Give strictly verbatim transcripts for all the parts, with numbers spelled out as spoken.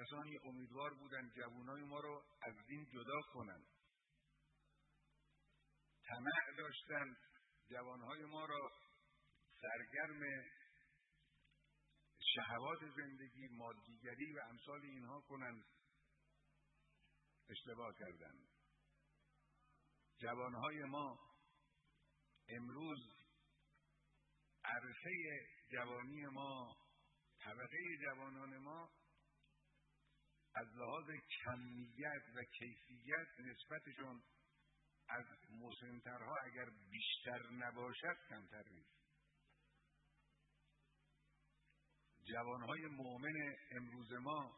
کسانی امیدوار بودند جوانای ما رو از دین جدا کنند. طمع داشتند جوانهای ما را سرگرم شهوات زندگی، مادیگری و امثال اینها کنند. اشتباه کردند. جوانهای ما امروز عرصه جوانی ما، طبقه جوانان ما از لحاظ کمیت و کیفیت نسبتشون از مسن‌ترها اگر بیشتر نباشد کمتر نیست. جوانهای مؤمن امروز ما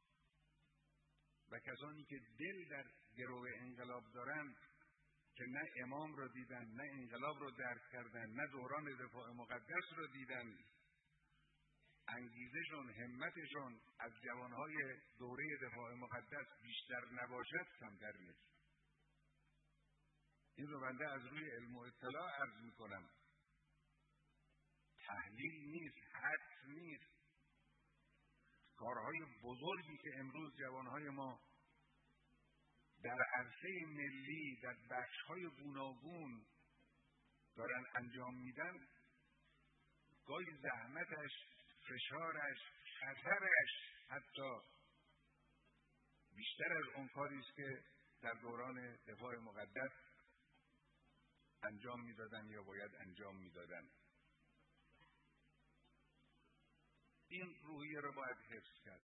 و کسانی که دل در گرو انقلاب دارند که نه امام را دیدن، نه انقلاب را درک کردن، نه دوران دفاع مقدس را دیدن، انگیزشون، همتشون از جوانهای دوره دفاع مقدس بیشتر نباشد کمتر نیست. این رو بنده از روی علم و اطلاع عرض میکنم، تحلیل نیست، حدس نیست. کارهای بزرگی که امروز جوانهای ما در عرصه ملی در بخش‌های گوناگون دارن انجام میدن، گاهی زحمتش، فشارش، خطرش حتی بیشتر از اون کاری است که در دوران دفاع مقدس انجام میدادن یا باید انجام میدادن. این روحیه رو باید حفظ کرد.